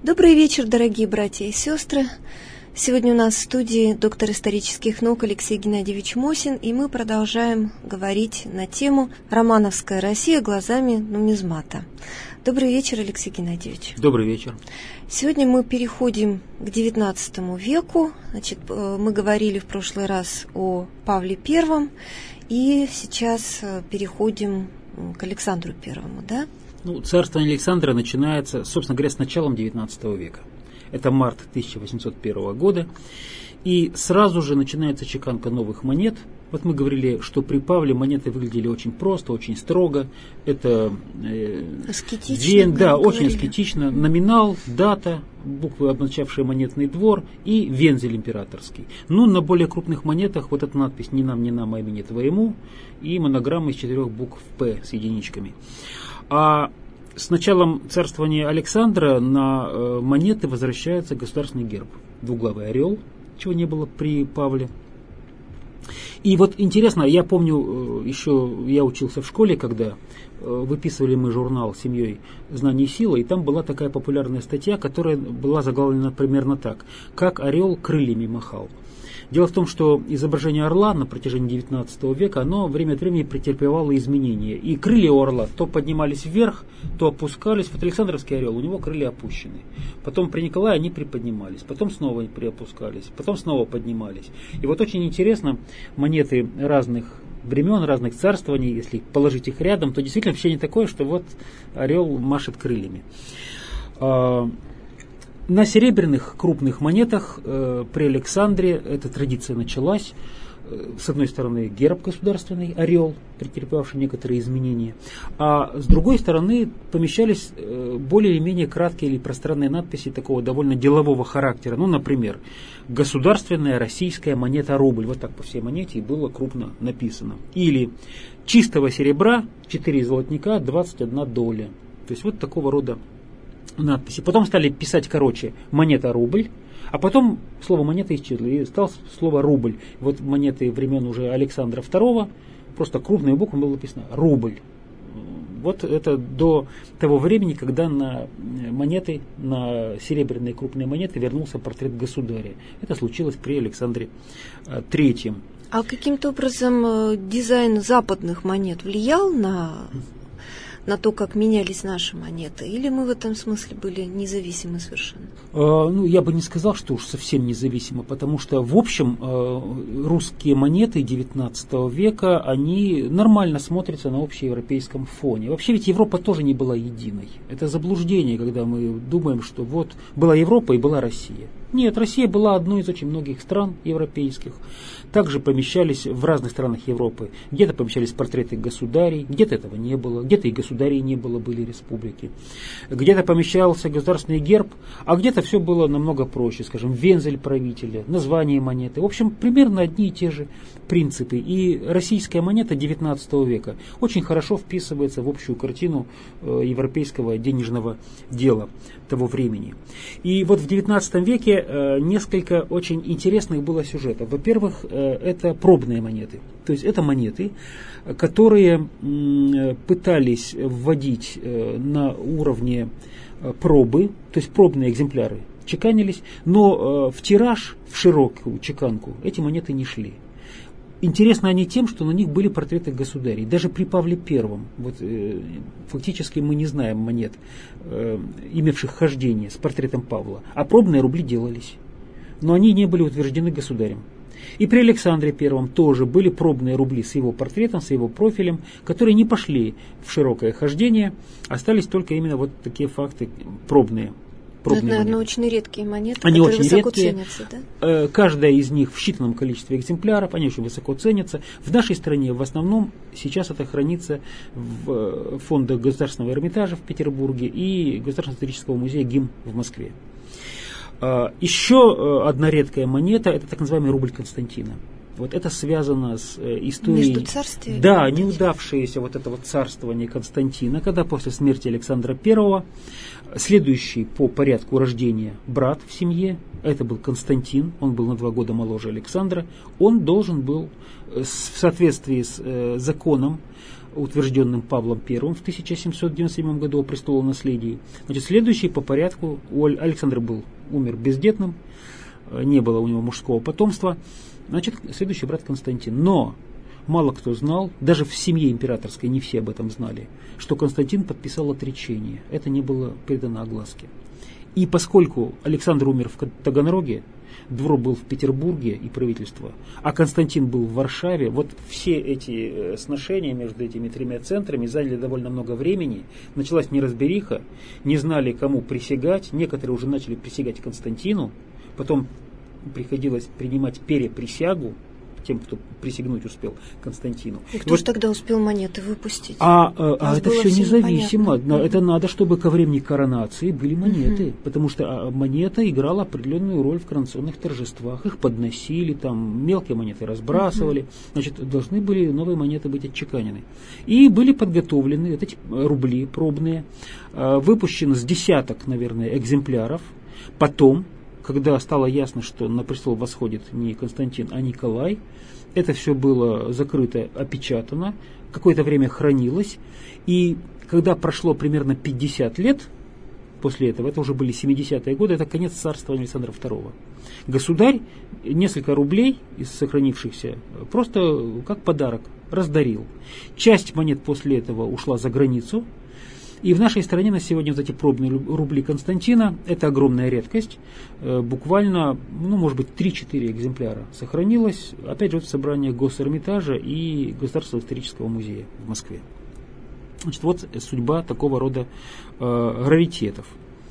Добрый вечер, дорогие братья и сестры. Сегодня у нас в студии доктор исторических наук Алексей Геннадьевич Мосин, и мы продолжаем говорить на тему «Романовская Россия глазами нумизмата». Добрый вечер, Алексей Геннадьевич. Добрый вечер. Сегодня мы переходим к XIX веку. Значит, мы говорили в прошлый раз о Павле I, и сейчас переходим к Александру Первому, да? Царствование Александра начинается, собственно говоря, с началом XIX века. Это март 1801 года. И сразу же начинается чеканка новых монет. Вот мы говорили, что при Павле монеты выглядели очень просто, очень строго. Это аскетично. Очень аскетично. Номинал, дата, буквы, обозначавшие монетный двор, и вензель императорский. На более крупных монетах вот эта надпись «Не нам, а имени твоему» и монограмма из 4 букв «П» с единичками. А с началом царствования Александра на монеты возвращается государственный герб. Двуглавый орел, чего не было при Павле. И вот интересно, я помню, еще я учился в школе, когда выписывали мы журнал «Семьей, знание и сила», и там была такая популярная статья, которая была заглавлена примерно так: «Как орел крыльями махал». Дело в том, что изображение орла на протяжении XIX века, оно время от времени претерпевало изменения. И крылья у орла то поднимались вверх, то опускались. Вот Александровский орел, у него крылья опущены. Потом при Николае они приподнимались, потом снова приопускались, потом снова поднимались. И вот очень интересно, монеты разных времен, разных царствований, если положить их рядом, то действительно впечатление такое, что вот орел машет крыльями. На серебряных крупных монетах при Александре эта традиция началась. С одной стороны герб государственный, орел, претерпевавший некоторые изменения, а с другой стороны помещались более или менее краткие или пространные надписи такого довольно делового характера. Например, государственная российская монета рубль. Вот так по всей монете и было крупно написано. Или чистого серебра 4 золотника 21 доля. То есть вот такого рода надписи. Потом стали писать короче монета рубль, а потом слово монета исчезло, и стало слово рубль. Вот монеты времен уже Александра II, просто крупными буквами было написано рубль. Вот это до того времени, когда на монеты, на серебряные крупные монеты вернулся портрет государя. Это случилось при Александре III. А каким-то образом дизайн западных монет влиял на то, как менялись наши монеты? Или мы в этом смысле были независимы совершенно? Я бы не сказал, что уж совсем независимы, потому что, в общем, русские монеты XIX века, они нормально смотрятся на общеевропейском фоне. Вообще ведь Европа тоже не была единой. Это заблуждение, когда мы думаем, что вот была Европа и была Россия. Нет, Россия была одной из очень многих стран европейских. Также помещались в разных странах Европы. Где-то помещались портреты государей, где-то этого не было, где-то и государей не было, были республики. Где-то помещался государственный герб, а где-то все было намного проще, скажем, вензель правителя, название монеты. В общем, примерно одни и те же принципы. И российская монета XIX века очень хорошо вписывается в общую картину европейского денежного дела того времени. И вот в XIX веке несколько очень интересных было сюжетов. Во-первых, это пробные монеты. То есть это монеты, которые пытались вводить на уровне пробы, то есть пробные экземпляры чеканились, но в тираж, в широкую чеканку эти монеты не шли. Интересны они тем, что на них были портреты государей. Даже при Павле I, фактически мы не знаем монет, имевших хождение с портретом Павла, а пробные рубли делались. Но они не были утверждены государем. И при Александре I тоже были пробные рубли с его портретом, с его профилем, которые не пошли в широкое хождение, остались только именно вот такие факты пробные. Это, наверное, очень редкие монеты, они которые очень высоко редкие. ценятся, да? Каждая из них в считанном количестве экземпляров, они очень высоко ценятся. В нашей стране в основном сейчас это хранится в фондах Государственного Эрмитажа в Петербурге и Государственного исторического музея ГИМ в Москве. Еще одна редкая монета – это так называемый рубль Константина. Вот это связано с историей, да, неудавшееся вот это вот царствование Константина, когда после смерти Александра I следующий по порядку рождения брат в семье, это был Константин, он был на 2 года моложе Александра, он должен был в соответствии с законом утвержденным Павлом I в 1797 году о престолонаследии. Значит, следующий по порядку, Александр умер бездетным, не было у него мужского потомства. Значит, следующий брат Константин. Но мало кто знал, даже в семье императорской не все об этом знали, что Константин подписал отречение. Это не было передано огласке. И поскольку Александр умер в Таганроге, двор был в Петербурге и правительство, а Константин был в Варшаве, вот все эти сношения между этими тремя центрами заняли довольно много времени. Началась неразбериха, не знали, кому присягать. Некоторые уже начали присягать Константину, потом приходилось принимать переприсягу тем, кто присягнуть успел Константину. И кто же тогда успел монеты выпустить? Это все независимо. Это надо, чтобы ко времени коронации были монеты. Потому что монета играла определенную роль в коронационных торжествах. Их подносили, там мелкие монеты разбрасывали. Значит, должны были новые монеты быть отчеканены. И были подготовлены вот эти рубли пробные, выпущены с десяток, наверное, экземпляров. Потом, когда стало ясно, что на престол восходит не Константин, а Николай, это все было закрыто, опечатано, какое-то время хранилось, и когда прошло примерно 50 лет после этого, это уже были 70-е годы, это конец царствования Александра II, государь несколько рублей из сохранившихся просто как подарок раздарил. Часть монет после этого ушла за границу. И в нашей стране на сегодня вот эти пробные рубли Константина – это огромная редкость. Буквально, может быть, 3-4 экземпляра сохранилось. Опять же, в собраниях Госэрмитажа и Государственного исторического музея в Москве. Значит, вот судьба такого рода раритетов.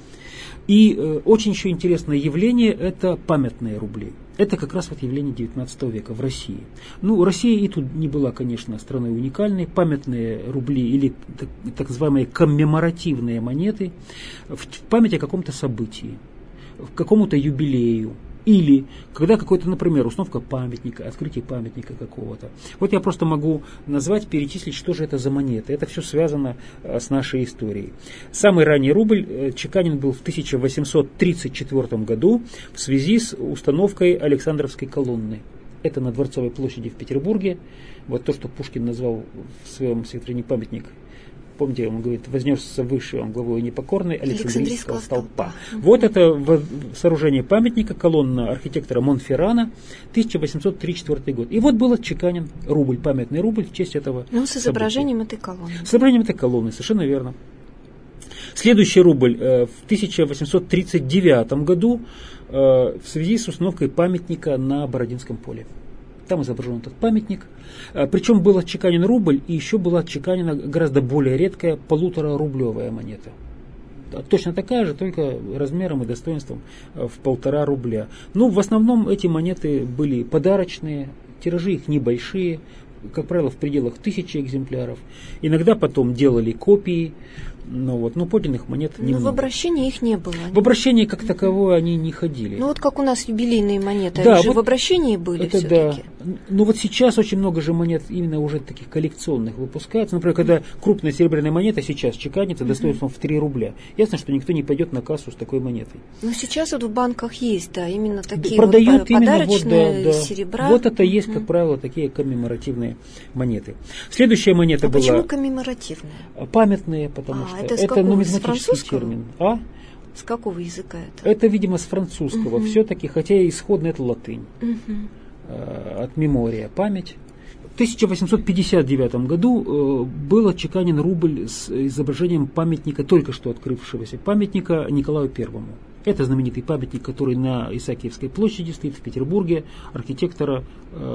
И очень еще интересное явление – это памятные рубли. Это как раз вот явление 19 века в России. Россия и тут не была, конечно, страной уникальной. Памятные рубли или так называемые коммеморативные монеты в память о каком-то событии, в какому-то юбилею. Или когда какой-то, например, установка памятника, открытие памятника какого-то. Вот я просто могу назвать, перечислить, что же это за монеты. Это все связано с нашей историей. Самый ранний рубль чеканен был в 1834 году в связи с установкой Александровской колонны. Это на Дворцовой площади в Петербурге. Вот то, что Пушкин назвал в своем стихотворении «Памятник». Помните, он говорит, вознесся выше, он главой непокорной Александрийского столпа. Вот это сооружение памятника, колонна архитектора Монферрана, 1834 год. И вот был отчеканен рубль, памятный рубль в честь этого с изображением этой колонны. С изображением этой колонны, совершенно верно. Следующий рубль в 1839 году в связи с установкой памятника на Бородинском поле. Там изображен этот памятник. Причем был отчеканен рубль, и еще была отчеканена гораздо более редкая 1,5-рублевая монета. Точно такая же, только размером и достоинством в 1,5 рубля. В основном эти монеты были подарочные, тиражи их небольшие, как правило, в пределах 1000 экземпляров. Иногда потом делали копии, но подлинных монет немного. В обращении их не было. В обращении как таковое они не ходили. Вот как у нас юбилейные монеты, да, они же в обращении были это все-таки. Да. Вот сейчас очень много же монет именно уже таких коллекционных выпускается. Например, когда крупная серебряная монета сейчас чеканится достоинством в 3 рубля. Ясно, что никто не пойдет на кассу с такой монетой. Сейчас вот в банках есть, да, именно такие продают подарочные серебра. Вот это есть, как правило, такие коммеморативные монеты. Следующая монета была... Почему коммеморативные? Памятные, потому что это нумизматический термин. С какого языка это? Это, видимо, с французского все-таки, хотя исходно это латынь. От мемория, память. В 1859 году был отчеканен рубль с изображением памятника, только что открывшегося памятника Николаю Первому. Это знаменитый памятник, который на Исаакиевской площади стоит в Петербурге, архитектора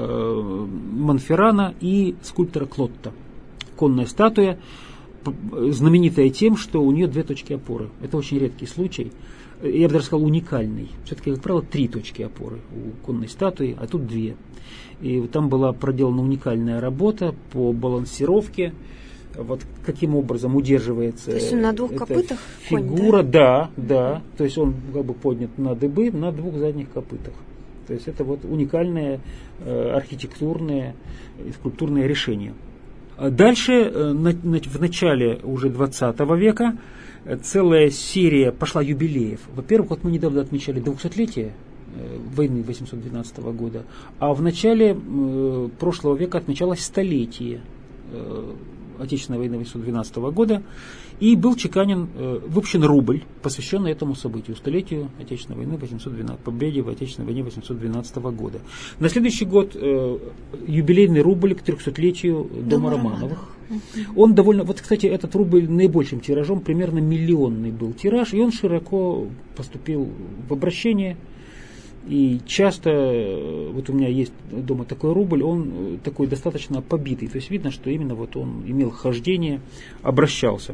Монферрана и скульптора Клотта. Конная статуя, знаменитая тем, что у нее 2 точки опоры. Это очень редкий случай. Я бы даже сказал, уникальный. Все-таки, как правило, 3 точки опоры у конной статуи, а тут 2. И там была проделана уникальная работа по балансировке. Вот каким образом удерживается. То есть он на 2 копытах? Фигура, конь, да. То есть он как бы поднят на дыбы на 2 задних копытах. То есть это вот уникальное архитектурное и скульптурное решение. Дальше, в начале уже 20 века, целая серия пошла юбилеев. Во-первых, вот мы недавно отмечали 200-летие войны 812 года, а в начале прошлого века отмечалось столетие Отечественной войны 1812 года, и был чеканен, выпущен рубль, посвященный этому событию, столетию Отечественной войны 812, победе в Отечественной войне 812 года. На следующий год юбилейный рубль к 300-летию Дома Романовых. Он довольно, вот, кстати, этот рубль наибольшим тиражом, примерно миллионный был тираж, и он широко поступил в обращение. И часто, вот у меня есть дома такой рубль, он такой достаточно побитый. То есть видно, что именно вот он имел хождение, обращался.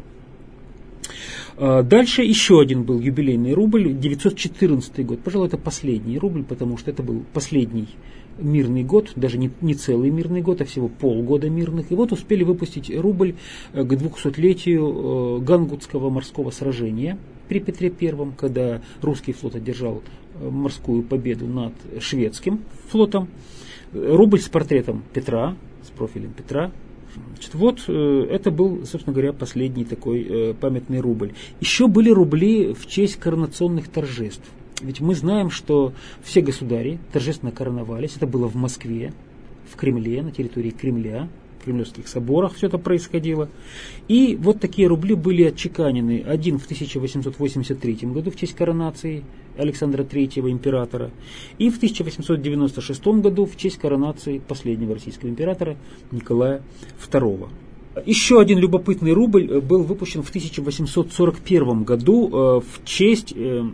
Дальше еще один был юбилейный рубль, 914 год. Пожалуй, это последний рубль, потому что это был последний мирный год, даже не целый мирный год, а всего полгода мирных. И вот успели выпустить рубль к 200-летию Гангутского морского сражения при Петре I, когда русский флот одержал морскую победу над шведским флотом. Рубль с портретом Петра, с профилем Петра. Значит, вот это был, собственно говоря, последний такой памятный рубль. Еще были рубли в честь коронационных торжеств. Ведь мы знаем, что все государи торжественно короновались. Это было в Москве, в Кремле, на территории Кремля, в Кремлевских соборах все это происходило. И вот такие рубли были отчеканены. Один в 1883 году в честь коронации Александра III, императора, и в 1896 году в честь коронации последнего российского императора Николая II. Еще один любопытный рубль был выпущен в 1841 году в честь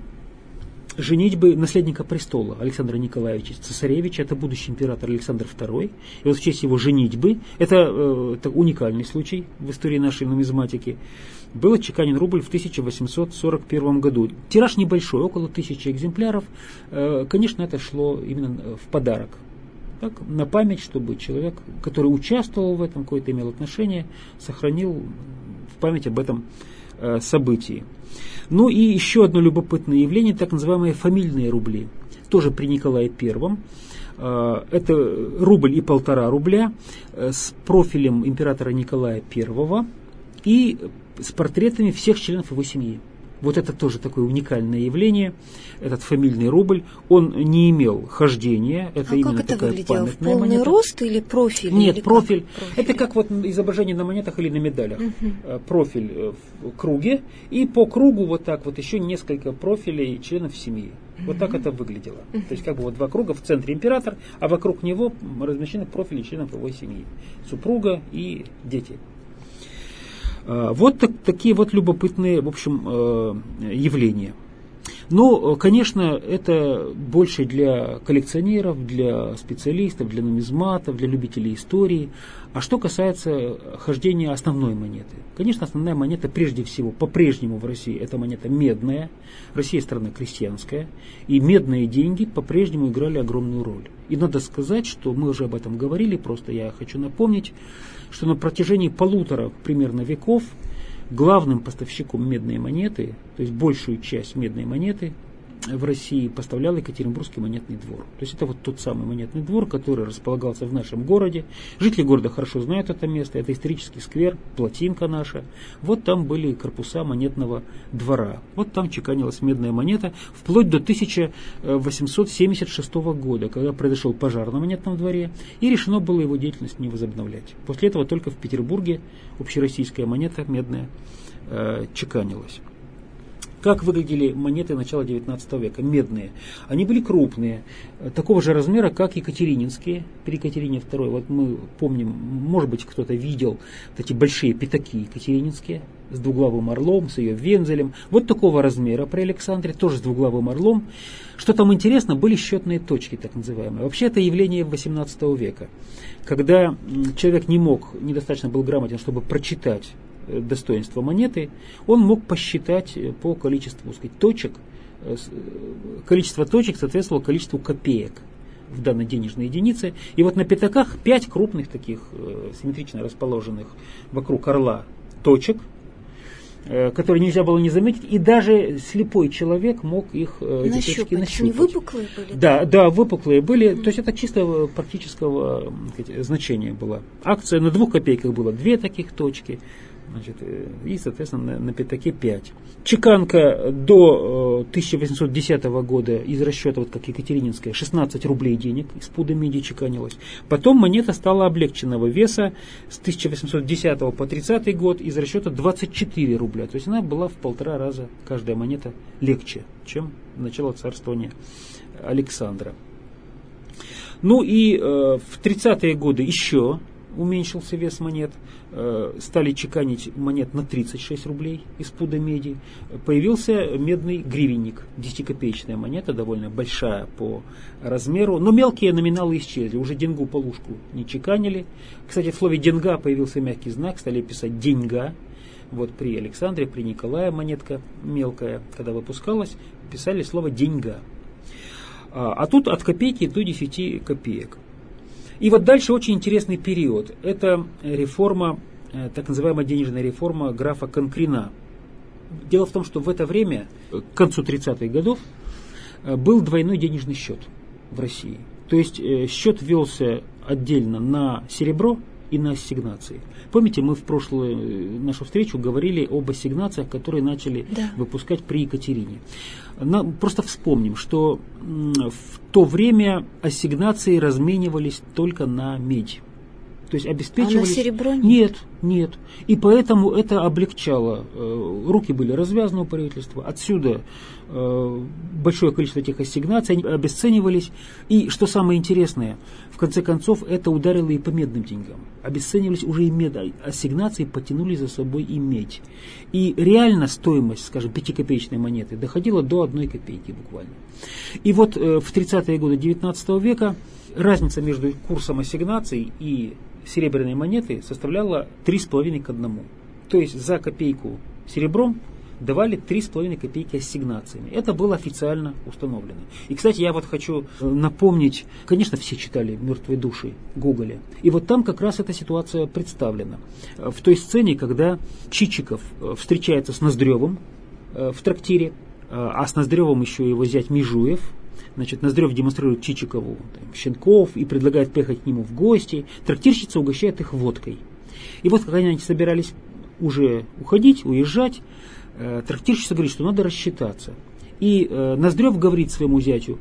женитьбы наследника престола Александра Николаевича Цесаревича. Это будущий император Александр II. И вот в честь его женитьбы, это уникальный случай в истории нашей нумизматики, был отчеканен рубль в 1841 году. Тираж небольшой, около 1000 экземпляров. Конечно, это шло именно в подарок. Так, на память, чтобы человек, который участвовал в этом, какое-то имел отношение, сохранил в память об этом событии. Ну и еще одно любопытное явление, так называемые фамильные рубли. Тоже при Николае I. Это рубль и 1,5 рубля с профилем императора Николая I и с портретами всех членов его семьи. Вот это тоже такое уникальное явление, этот фамильный рубль. Он не имел хождения, это именно как это такая выглядело? памятная В полный монета. Рост или профиль? Нет, или профиль. Профиль. Это как вот изображение на монетах или на медалях. Профиль в круге, и по кругу вот так вот еще несколько профилей членов семьи. Вот так это выглядело. То есть как бы вот два круга, в центре император, а вокруг него размещены профили членов его семьи. Супруга и дети. Вот такие вот любопытные, в общем, явления. Но, конечно, это больше для коллекционеров, для специалистов, для нумизматов, для любителей истории. А что касается хождения основной монеты. Конечно, основная монета прежде всего, по-прежнему в России, это монета медная. Россия страна крестьянская. И медные деньги по-прежнему играли огромную роль. И надо сказать, что мы уже об этом говорили, просто я хочу напомнить, что на протяжении 1,5 примерно веков главным поставщиком медной монеты, то есть большую часть медной монеты в России поставлял Екатеринбургский монетный двор. То есть это вот тот самый монетный двор, который располагался в нашем городе. Жители города хорошо знают это место. Это исторический сквер, плотинка наша. Вот там были корпуса монетного двора. Вот там чеканилась медная монета вплоть до 1876 года, когда произошел пожар на монетном дворе, и решено было его деятельность не возобновлять. После этого только в Петербурге общероссийская монета медная чеканилась. Как выглядели монеты начала XIX века, медные? Они были крупные, такого же размера, как екатерининские, при Екатерине II. Вот мы помним, может быть, кто-то видел эти большие пятаки екатерининские с двуглавым орлом, с ее вензелем. Вот такого размера при Александре, тоже с двуглавым орлом. Что там интересно, были счетные точки, так называемые. Вообще это явление XVIII века, когда человек недостаточно был грамотен, чтобы прочитать достоинство монеты, он мог посчитать по количеству, сказать, точек. Количество точек соответствовало количеству копеек в данной денежной единице. И вот на пятаках 5 крупных таких симметрично расположенных вокруг орла точек, которые нельзя было не заметить, и даже слепой человек мог их эти точки нащупать. Они выпуклые были? Да, выпуклые были. То есть это чисто практического значения было. Акция на 2 копейках было 2 таких точки. Значит, и, соответственно, на пятаке 5. Чеканка до 1810 года из расчета, вот как Екатерининская, 16 рублей денег из пуда меди чеканилось. Потом монета стала облегченного веса с 1810 по 30 год из расчета 24 рубля. То есть она была в 1,5 раза, каждая монета, легче, чем начало царствования Александра. Ну и в 30-е годы еще уменьшился вес монет. Стали чеканить монет на 36 рублей из пуда меди. Появился медный гривенник, 10-копеечная монета, довольно большая по размеру, но мелкие номиналы исчезли, уже деньгу полушку не чеканили. Кстати, в слове деньга появился мягкий знак, стали писать деньга. Вот при Александре, при Николае монетка мелкая, когда выпускалась, писали слово деньга. А тут от копейки до 10 копеек. И вот дальше очень интересный период. Это реформа, так называемая денежная реформа графа Конкрина. Дело в том, что в это время, к концу 30-х годов, был двойной денежный счет в России. То есть счет велся отдельно на серебро и на ассигнации. Помните, мы в прошлую нашу встречу говорили об ассигнациях, которые начали выпускать при Екатерине. Просто вспомним, что в то время ассигнации разменивались только на медь. То есть обеспечивались... А на серебро нет? Нет. И поэтому это облегчало. Руки были развязаны у правительства. Отсюда большое количество этих ассигнаций, они обесценивались. И, что самое интересное, в конце концов, это ударило и по медным деньгам. Обесценивались уже и медь. Ассигнации потянули за собой и медь. И реально стоимость, скажем, 5-копеечной монеты доходила до 1 копейки буквально. И вот в 30-е годы 19 века разница между курсом ассигнаций и серебряной монеты составляла 3,5 к 1. То есть за копейку серебром давали 3,5 копейки ассигнациями. Это было официально установлено. И, кстати, я вот хочу напомнить, конечно, все читали «Мертвые души» Гоголя. И вот там как раз эта ситуация представлена. В той сцене, когда Чичиков встречается с Ноздревым в трактире, а с Ноздревым еще его зять Межуев. Значит, Ноздрев демонстрирует Чичикову щенков и предлагает приехать к нему в гости. Трактирщица угощает их водкой. И вот, когда они собирались уже уходить, уезжать, трактирщица говорит, что надо рассчитаться. И Ноздрев говорит своему зятю,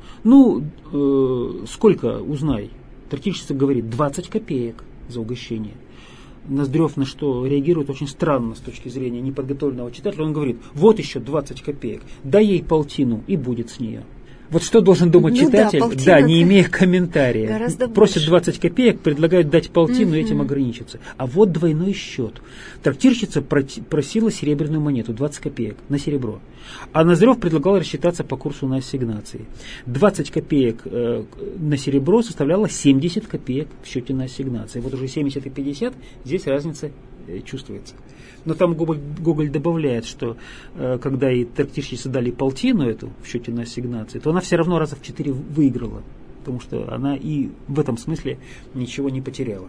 сколько, узнай. Трактирщица говорит, 20 копеек за угощение. Ноздрев на что реагирует очень странно с точки зрения неподготовленного читателя. Он говорит, вот еще 20 копеек, дай ей полтину и будет с нее. Вот что должен думать читатель, не имея комментария. Просят 20 копеек, предлагают дать полтину и этим ограничиться. А вот двойной счет. Трактирщица просила серебряную монету, 20 копеек на серебро. А Ноздрев предлагал рассчитаться по курсу на ассигнации. 20 копеек на серебро составляло 70 копеек в счете на ассигнации. Вот уже 70 и 50, здесь разница чувствуется. Но там Гоголь добавляет, что когда и трактирщице дали полтину эту в счете на ассигнации, то она все равно раза в 4 выиграла, потому что она и в этом смысле ничего не потеряла.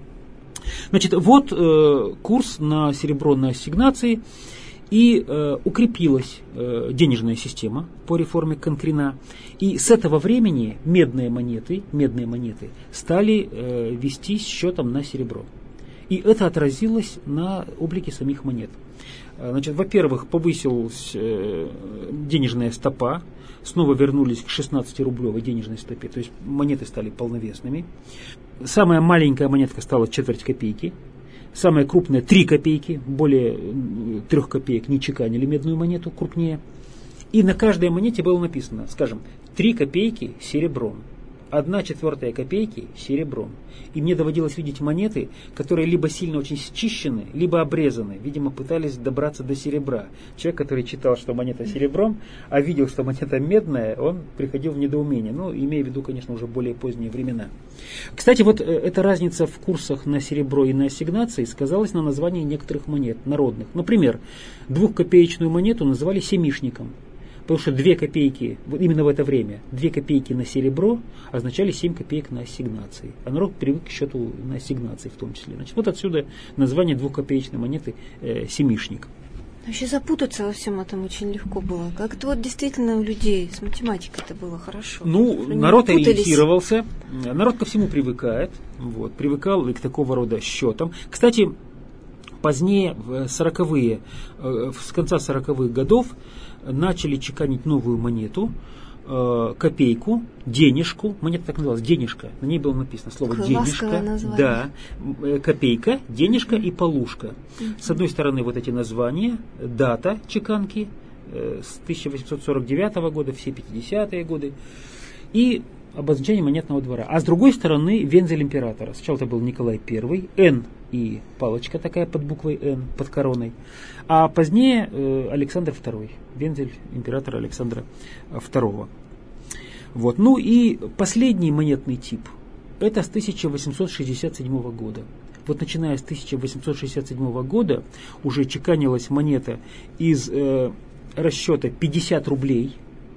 Значит, вот курс на серебро на ассигнации, и укрепилась денежная система по реформе Конкрина. И с этого времени медные монеты стали вестись счетом на серебро. И это отразилось на облике самих монет. Значит, во-первых, повысилась денежная стопа, снова вернулись к 16-рублевой денежной стопе, то есть монеты стали полновесными. Самая маленькая монетка стала четверть копейки, самая крупная 3 копейки, более 3 копеек не чеканили медную монету крупнее. И на каждой монете было написано, скажем, 3 копейки серебром. 1/4 копейки серебром. И мне доводилось видеть монеты, которые либо сильно очень счищены, либо обрезаны. Видимо, пытались добраться до серебра. Человек, который читал, что монета серебром, а видел, что монета медная, он приходил в недоумение. Имея в виду, конечно, уже более поздние времена. Кстати, вот эта разница в курсах на серебро и на ассигнации сказалась на названии некоторых монет народных. Например, 2-копеечную монету называли семишником. Потому что 2 копейки, вот именно в это время, 2 копейки на серебро означали 7 копеек на ассигнации. А народ привык к счету на ассигнации в том числе. Значит, вот отсюда название 2-копеечной монеты семишник. Вообще запутаться во всем этом очень легко было. Как-то вот действительно у людей с математикой это было хорошо. Народ ориентировался, народ ко всему привыкает. Привыкал и к такого рода счетам. Кстати, Позднее, с конца 40-х годов, начали чеканить новую монету, копейку, денежку, монета так называлась, денежка, на ней было написано слово денежка, да, копейка, денежка и полушка. С одной стороны вот эти названия, дата чеканки с 1849 года, все 50-е годы, и обозначение монетного двора. А с другой стороны вензель императора. Сначала это был Николай I, Н и палочка такая под буквой Н, под короной. А позднее Александр II, вензель императора Александра II. Вот. Ну и последний монетный тип, это с 1867 года. Вот начиная с 1867 года уже чеканилась монета из расчета 50 рублей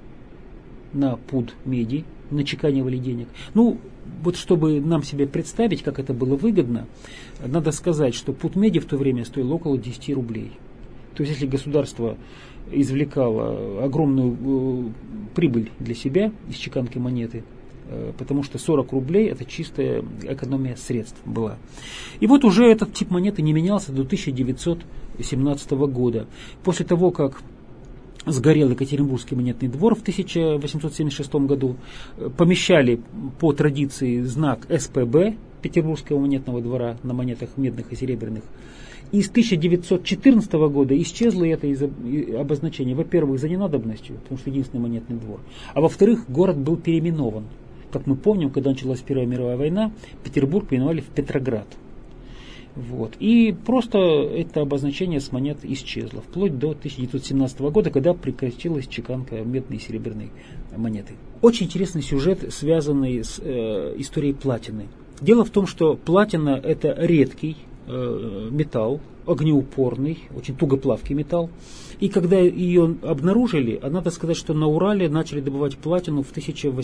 на пуд меди, начеканивали денег. Ну, вот чтобы нам себе представить, как это было выгодно, надо сказать, что пуд меди в то время стоил около 10 рублей. То есть, если государство извлекало огромную прибыль для себя из чеканки монеты, потому что 40 рублей это чистая экономия средств была. И вот уже этот тип монеты не менялся до 1917 года. После того, как сгорел Екатеринбургский монетный двор в 1876 году, помещали по традиции знак СПБ Петербургского монетного двора на монетах медных и серебряных. И с 1914 года исчезло это обозначение, во-первых, за ненадобностью, потому что единственный монетный двор, а во-вторых, город был переименован. Как мы помним, когда началась Первая мировая война, Петербург переименовали в Петроград. Вот. И просто это обозначение с монет исчезло, вплоть до 1917 года, когда прекратилась чеканка медной и серебряной монеты. Очень интересный сюжет, связанный с историей платины. Дело в том, что платина – это редкий металл, огнеупорный, очень тугоплавкий металл. И когда ее обнаружили, надо сказать, что на Урале начали добывать платину в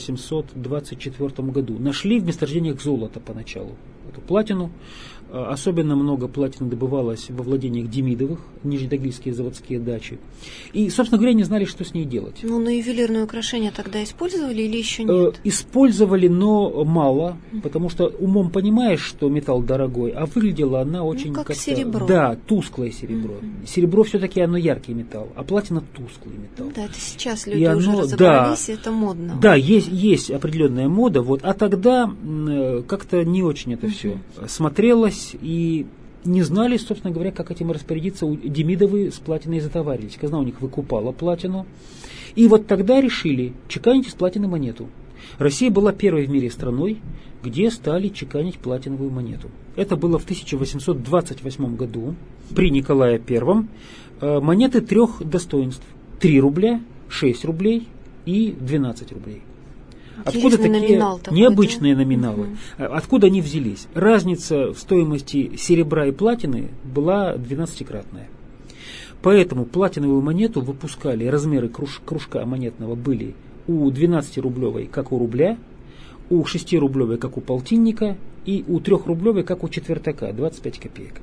1824 году. Нашли в месторождениях золота поначалу эту платину. Особенно много платины добывалось во владениях Демидовых, нижнетагильские заводские дачи. И, собственно говоря, не знали, что с ней делать. Ну, на ювелирные украшения тогда использовали или еще нет? Использовали, но мало, потому что умом понимаешь, что металл дорогой, а выглядела она очень как как-то... серебро. Да, тусклое серебро. Серебро все-таки оно яркий металл, а платина тусклый металл. Да, это сейчас люди уже разобрались, и это модно. Да, есть определенная мода, вот, а тогда как-то не очень это все смотрелось, и не знали, собственно говоря, как этим распорядиться. Демидовы с платиной затоварились. Казна у них выкупала платину. И вот тогда решили чеканить из платины монету. Россия была первой в мире страной, где стали чеканить платиновую монету. Это было в 1828 году при Николае I. Монеты трех достоинств. 3 рубля, 6 рублей и 12 рублей. Откуда такие необычные номиналы? Откуда они взялись? Разница в стоимости серебра и платины была 12-кратная. Поэтому платиновую монету выпускали, размеры кружка монетного были у 12-рублевой, как у рубля, у 6-рублевой, как у полтинника, и у 3-рублевой, как у четвертака, 25 копеек.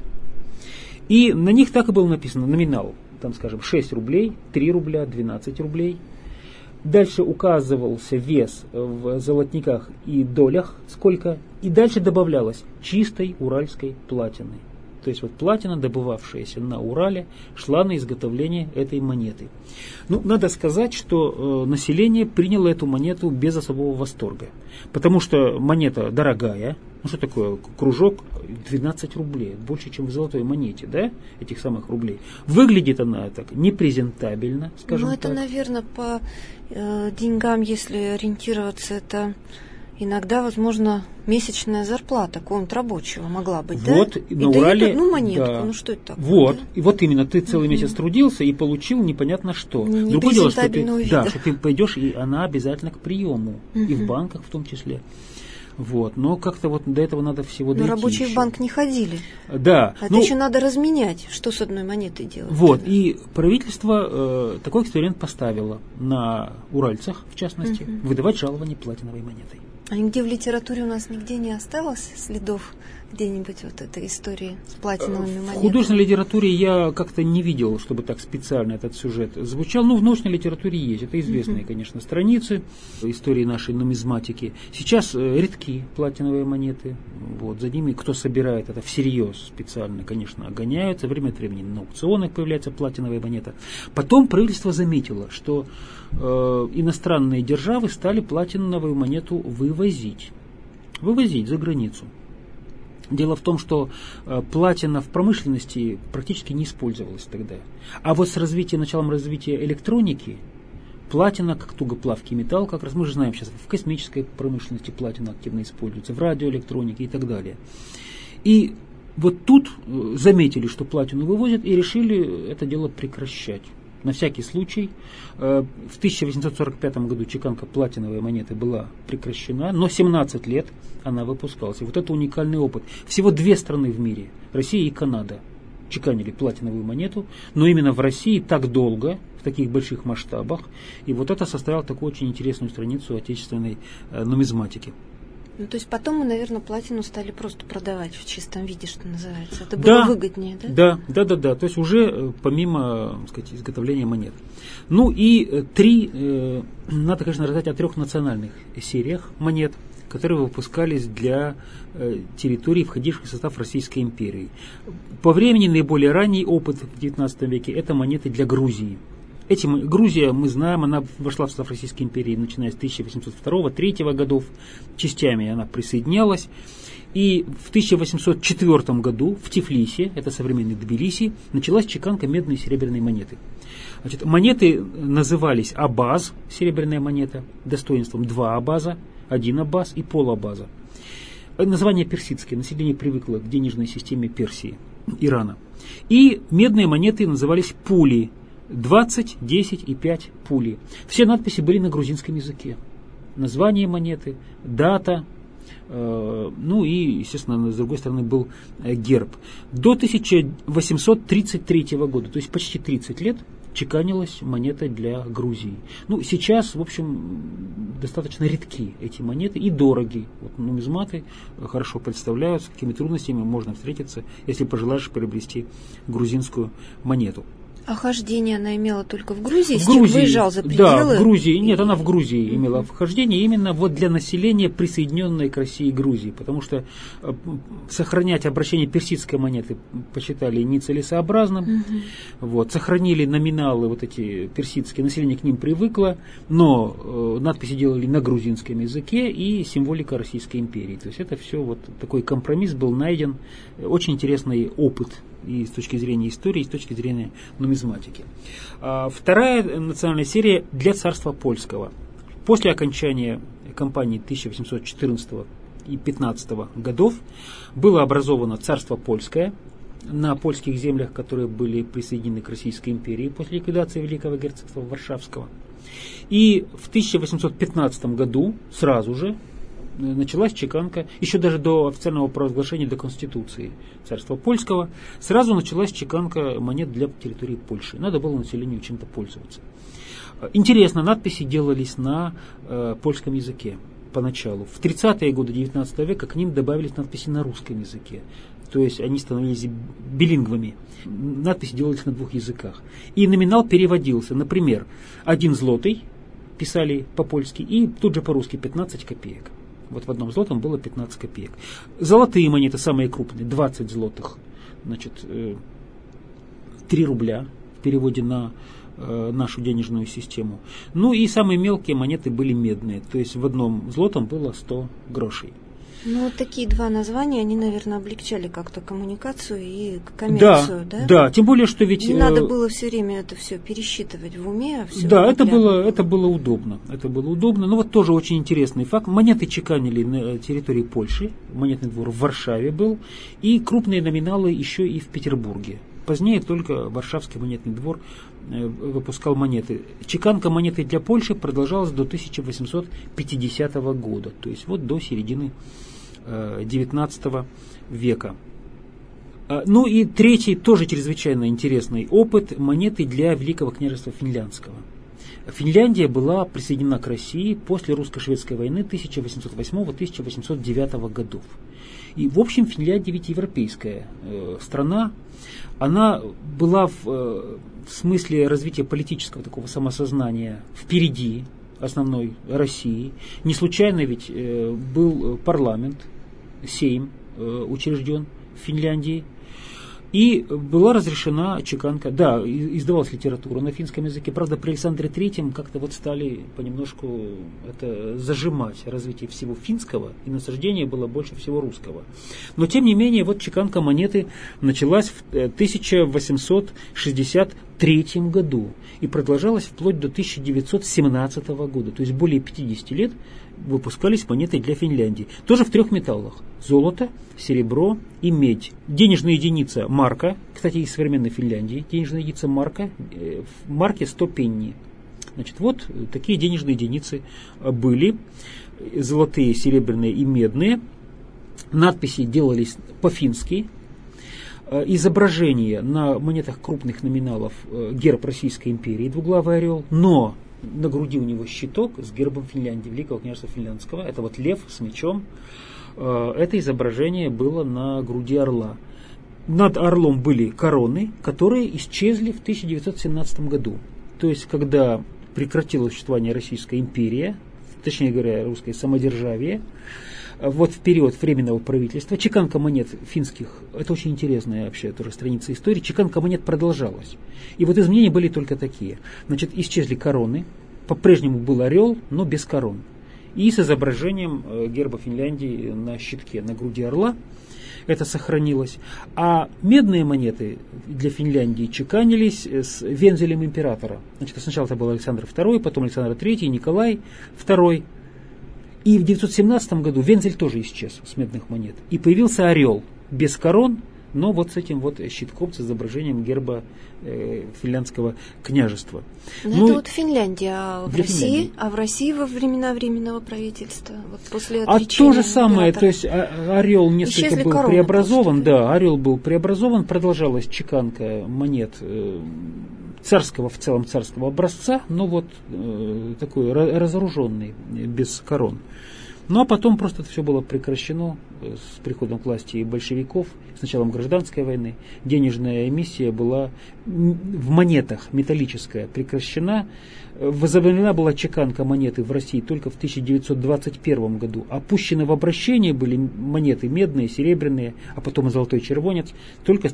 И на них так и было написано номинал. Там, скажем, 6 рублей, 3 рубля, 12 рублей. Дальше указывался вес в золотниках и долях, сколько, и дальше добавлялось чистой уральской платины. То есть вот платина, добывавшаяся на Урале, шла на изготовление этой монеты. Ну, надо сказать, что население приняло эту монету без особого восторга, потому что монета дорогая. Ну, что такое кружок 12 рублей, больше, чем в золотой монете, да, этих самых рублей. Выглядит она так непрезентабельно, скажем так. Ну, это, наверное, по деньгам, если ориентироваться, это иногда, возможно, месячная зарплата какого-нибудь рабочего могла быть, вот, да? На Урале, монетку, да. Ну что это такое? Вот, да? И вот именно ты целый месяц трудился и получил непонятно что. Другое дело, что ты пойдешь, и она обязательно к приему, и в банках в том числе. Вот, но как-то вот до этого надо всего дойти. Но рабочие еще. В банк не ходили. Да. Это еще надо разменять, что с одной монетой делать. Вот, и правительство такой эксперимент поставило на уральцах, в частности, выдавать жалование платиновой монетой. А нигде в литературе у нас нигде не осталось следов где-нибудь вот этой истории с платиновыми монетами? В художественной литературе я как-то не видел, чтобы так специально этот сюжет звучал. Ну, в научной литературе есть. Это известные, конечно, страницы истории нашей нумизматики. Сейчас редки платиновые монеты. Вот, за ними, кто собирает это всерьез специально, конечно, гоняются. Время от времени на аукционах появляется платиновая монета. Потом правительство заметило, что иностранные державы стали платиновую монету вывозить за границу. Дело в том, что платина в промышленности практически не использовалась тогда. А вот с началом развития электроники, платина, как тугоплавкий металл, как раз мы же знаем сейчас, в космической промышленности платина активно используется, в радиоэлектронике и так далее. И вот тут заметили, что платину вывозят, и решили это дело прекращать. На всякий случай, в 1845 году чеканка платиновой монеты была прекращена, но 17 лет она выпускалась. И вот это уникальный опыт. Всего две страны в мире, Россия и Канада, чеканили платиновую монету, но именно в России так долго, в таких больших масштабах. И вот это составило такую очень интересную страницу отечественной нумизматики. Ну, то есть потом мы, наверное, платину стали просто продавать в чистом виде, что называется. Это было выгоднее, да? Да. То есть уже помимо, так сказать, изготовления монет. Ну и надо, конечно, рассказать о 3 национальных сериях монет, которые выпускались для территорий, входивших в состав Российской империи. По времени наиболее ранний опыт в XIX веке – это монеты для Грузии. Грузия, мы знаем, она вошла в состав Российской империи, начиная с 1802-1803 годов, частями она присоединялась. И в 1804 году в Тифлисе, это современный Тбилиси, началась чеканка медной и серебряной монеты. Значит, монеты назывались абаз, серебряная монета, достоинством 2 абаза, 1 абаз и полабаза. Название персидское, население привыкло к денежной системе Персии, Ирана. И медные монеты назывались пули. 20, 10 и 5 пули. Все надписи были на грузинском языке. Название монеты, дата, ну и, естественно, с другой стороны был герб. До 1833 года, то есть почти 30 лет, чеканилась монета для Грузии. Ну, сейчас, в общем, достаточно редки эти монеты и дороги. Вот нумизматы хорошо представляют, с какими трудностями можно встретиться, если пожелаешь приобрести грузинскую монету. А хождение она имела только в Грузии? Выезжал за пределы? Да, в Грузии. Нет, она в Грузии имела вхождение именно вот для населения, присоединенной к России Грузии, потому что сохранять обращение персидской монеты посчитали нецелесообразным. Вот, сохранили номиналы вот эти персидские, население к ним привыкло, но надписи делали на грузинском языке и символика Российской империи. То есть это все вот такой компромисс был найден, очень интересный опыт и с точки зрения истории, и с точки зрения нумизматики. Вторая национальная серия для царства польского. После окончания кампании 1814 и 15 годов было образовано царство польское на польских землях, которые были присоединены к Российской империи после ликвидации Великого герцогства Варшавского. И в 1815 году сразу же началась чеканка, еще даже до официального провозглашения, до Конституции царства польского, сразу началась чеканка монет для территории Польши. Надо было населению чем-то пользоваться. Интересно, надписи делались на польском языке поначалу. В 30-е годы XIX века к ним добавились надписи на русском языке. То есть они становились билингвами. Надписи делались на 2 языках. И номинал переводился. Например, 1 злотый писали по-польски и тут же по-русски 15 копеек. Вот в одном злотом было 15 копеек. Золотые монеты самые крупные, 20 злотых. Значит, 3 рубля в переводе на нашу денежную систему. Ну и самые мелкие монеты были медные. То есть в одном злотом было 100 грошей. Ну, вот такие 2 названия, они, наверное, облегчали как-то коммуникацию и коммерцию, да? Да, тем более, что ведь... Не надо было все время это все пересчитывать в уме. Да, это было удобно. Но вот тоже очень интересный факт. Монеты чеканили на территории Польши, монетный двор в Варшаве был, и крупные номиналы еще и в Петербурге. Позднее только Варшавский монетный двор выпускал монеты. Чеканка монеты для Польши продолжалась до 1850 года, то есть вот до середины XIX века. Ну и третий, тоже чрезвычайно интересный опыт, монеты для Великого княжества Финляндского. Финляндия была присоединена к России после русско-шведской войны 1808-1809 годов. И, в общем, Финляндия ведь европейская страна. Она была в смысле развития политического такого самосознания впереди основной России. Не случайно ведь был парламент, Сейм учрежден в Финляндии. И была разрешена чеканка, да, издавалась литература на финском языке, правда, при Александре III как-то вот стали понемножку это зажимать развитие всего финского, и насаждение было больше всего русского. Но, тем не менее, вот чеканка монеты началась в 1863 году и продолжалась вплоть до 1917 года, то есть более 50 лет выпускались монеты для Финляндии. Тоже в 3 металлах. Золото, серебро и медь. Денежная единица марка, кстати, из современной Финляндии. Денежная единица марка, в марке 100 пенни. Значит, вот такие денежные единицы были. Золотые, серебряные и медные. Надписи делались по-фински. Изображение на монетах крупных номиналов герб Российской империи, двуглавый орел, но на груди у него щиток с гербом Финляндии, Великого княжества Финляндского. Это вот лев с мечом. Это изображение было на груди орла. Над орлом были короны, которые исчезли в 1917 году. То есть, когда прекратилось существование Российская империя, точнее говоря, русское самодержавие, вот в период временного правительства, чеканка монет финских, это очень интересная вообще тоже страница истории, чеканка монет продолжалась. И вот изменения были только такие. Значит, исчезли короны, по-прежнему был орел, но без корон. И с изображением герба Финляндии на щитке, на груди орла, это сохранилось. А медные монеты для Финляндии чеканились с вензелем императора. Значит, сначала это был Александр II, потом Александр III, Николай II. И в 1917 году вензель тоже исчез с медных монет. И появился орел без корон, но вот с этим вот щитком, с изображением герба финляндского княжества. Ну, это вот Финляндия, а в России? А в России во времена Временного правительства? Вот после отречения то же самое, императора. то есть орел несколько был преобразован, да, орел был преобразован, продолжалась чеканка монет царского, в целом царского образца, но вот такой разоруженный, без корон. Ну а потом просто это все было прекращено с приходом к власти большевиков, с началом гражданской войны. Денежная эмиссия была в монетах металлическая прекращена. Возобновлена была чеканка монеты в России только в 1921 году. Опущены в обращение были монеты медные, серебряные, а потом и золотой червонец только с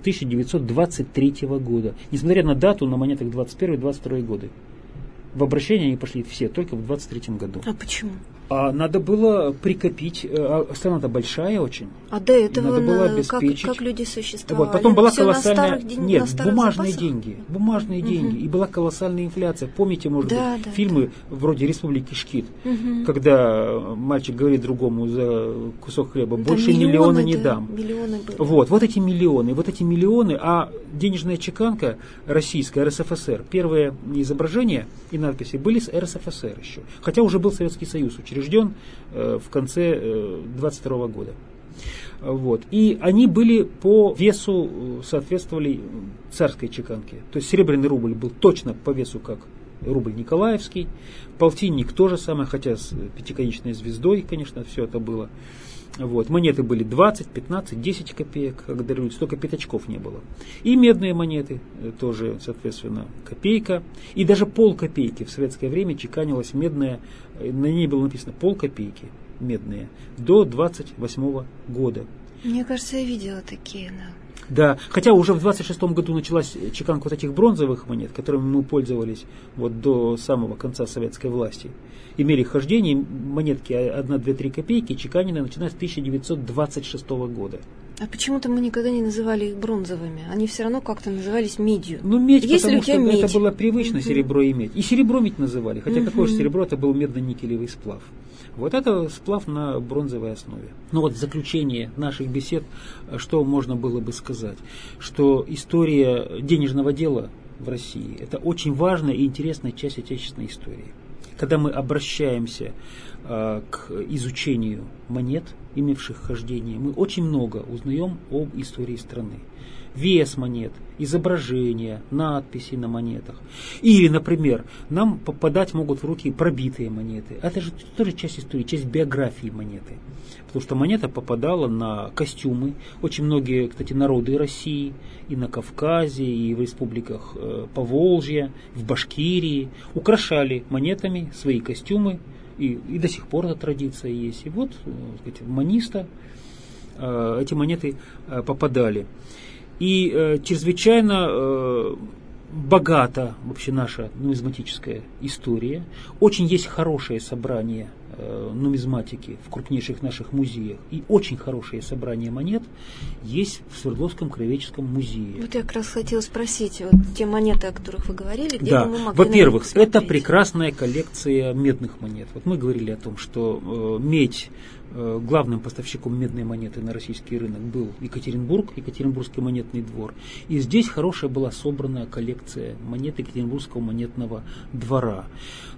1923 года. Несмотря на дату, на монетах 21-22 годы. В обращение они пошли все только в 23 году. А почему? А надо было прикопить, страна-то большая очень. А до этого надо было обеспечить. Как люди существовали? Вот, потом была все колоссальная... Нет, бумажные запасах? деньги. Бумажные деньги. И была колоссальная инфляция. Помните, может быть, фильмы вроде «Республики Шкит», когда мальчик говорит другому за кусок хлеба, больше миллиона не дам. Миллионы были. Вот эти миллионы, а денежная чеканка российская, РСФСР, первые изображения и надписи были с РСФСР еще. Хотя уже был Советский Союз учрежден в конце 22 года. Вот. И они были по весу, соответствовали царской чеканке. То есть серебряный рубль был точно по весу, как рубль николаевский. Полтинник то же самое, хотя с пятиконечной звездой, конечно, все это было. Вот. Монеты были 20, 15, 10 копеек, как даруют, только пятачков не было. И медные монеты тоже, соответственно, копейка. И даже полкопейки в советское время чеканилась медная, на ней было написано полкопейки медные, до 28 года. Мне кажется, я видела такие, да. Да, хотя уже в 26 году началась чеканка вот этих бронзовых монет, которыми мы пользовались вот до самого конца советской власти. Имели хождение монетки 1, 2, 3 копейки, чеканенные начиная с 1926 года. А почему-то мы никогда не называли их бронзовыми. Они все равно как-то назывались медью. Ну, медь, есть потому что медь? Это было привычно, серебро и медь. И серебро медь называли, хотя какое же серебро, это был медно-никелевый сплав. Вот это сплав на бронзовой основе. Ну вот в заключение наших бесед, что можно было бы сказать? Что история денежного дела в России – это очень важная и интересная часть отечественной истории. Когда мы обращаемся к изучению монет, имевших хождение, мы очень много узнаем об истории страны. Вес монет, изображения, надписи на монетах. Или, например, нам попадать могут в руки пробитые монеты. Это же тоже часть истории, часть биографии монеты. Потому что монета попадала на костюмы. Очень многие, кстати, народы России, и на Кавказе, и в республиках Поволжья, в Башкирии, украшали монетами свои костюмы. И до сих пор эта традиция есть. И вот, в Мониста эти монеты попадали. И чрезвычайно богата вообще наша нумизматическая история. Очень есть хорошее собрание нумизматики в крупнейших наших музеях. И очень хорошее собрание монет есть в Свердловском краеведческом музее. Вот я как раз хотела спросить, вот те монеты, о которых вы говорили, где да. бы мы могли Во-первых, это прекрасная коллекция медных монет. Вот мы говорили о том, что медь, главным поставщиком медной монеты на российский рынок был Екатеринбург, Екатеринбургский монетный двор. И здесь хорошая была собранная коллекция монет Екатеринбургского монетного двора.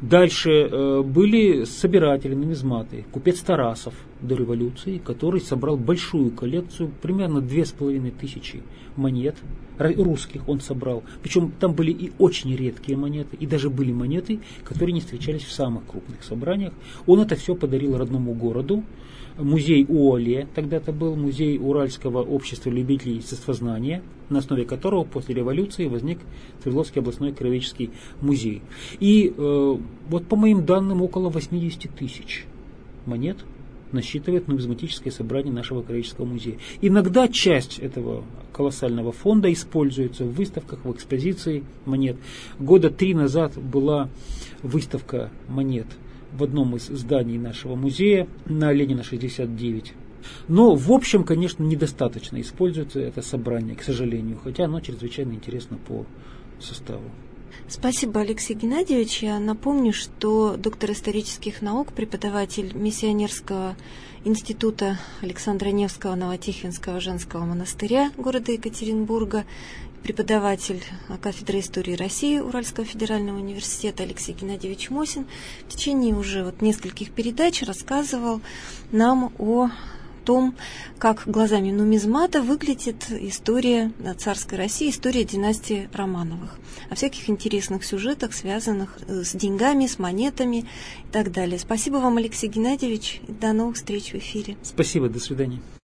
Дальше были собиратели, нумизматы. Купец Тарасов до революции, который собрал большую коллекцию, примерно 2500 монет русских он собрал. Причем там были и очень редкие монеты, и даже были монеты, которые не встречались в самых крупных собраниях. Он это все подарил родному городу. Музей УОЛЕ, тогда это был музей Уральского общества любителей естествознания, на основе которого после революции возник Свердловский областной краеведческий музей. И вот по моим данным около 80 тысяч монет насчитывает нумизматическое собрание нашего краеведческого музея. Иногда часть этого колоссального фонда используется в выставках, в экспозиции монет. Года 3 назад была выставка монет в одном из зданий нашего музея на Ленина 69. Но, в общем, конечно, недостаточно используется это собрание, к сожалению, хотя оно чрезвычайно интересно по составу. Спасибо, Алексей Геннадьевич. Я напомню, что доктор исторических наук, преподаватель Миссионерского института Александра Невского Новотихвинского женского монастыря города Екатеринбурга, преподаватель кафедры истории России Уральского федерального университета Алексей Геннадьевич Мосин в течение уже нескольких передач рассказывал нам о том, как глазами нумизмата выглядит история царской России, история династии Романовых, о всяких интересных сюжетах, связанных с деньгами, с монетами и так далее. Спасибо вам, Алексей Геннадьевич, и до новых встреч в эфире. Спасибо, до свидания.